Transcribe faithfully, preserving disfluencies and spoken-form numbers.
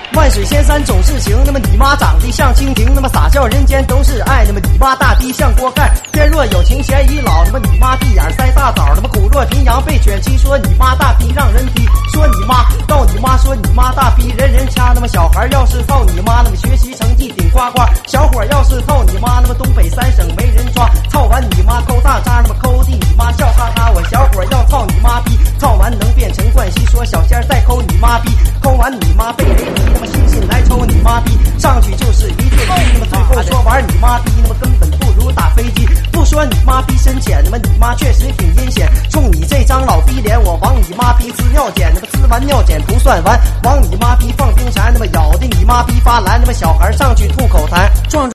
万水千山总是情，那么你妈长得像蜻蜓，那么撒娇人间都是爱，那么你妈大逼像锅盖，天若有情嫌已老，那么你妈闭眼塞大枣，那么骨若贫羊被犬欺，说你妈大逼让人踢，说你妈告你妈，说你妈大逼人人掐，那么小孩要是操你妈，那么学习成绩顶呱呱，小伙要是操你妈，那么东北三省没人抓，操完你妈抠大渣，那么抠地你妈笑哈哈，我小伙要操你妈逼，操完能变成冠希，说小仙再抠你妈逼，抠完你妈被雷劈，那么星星来抽你妈逼，上去就是一顿逼，那么最后说玩你妈逼，那么根本不如打飞机，不说你妈逼深浅，那么你妈确实挺阴险，冲你这张老逼脸，我往你妈逼呲尿检，那么呲完尿检不算完，往你妈逼放冰蝉，那么咬的你妈逼发蓝，那么小孩上去吐口痰，撞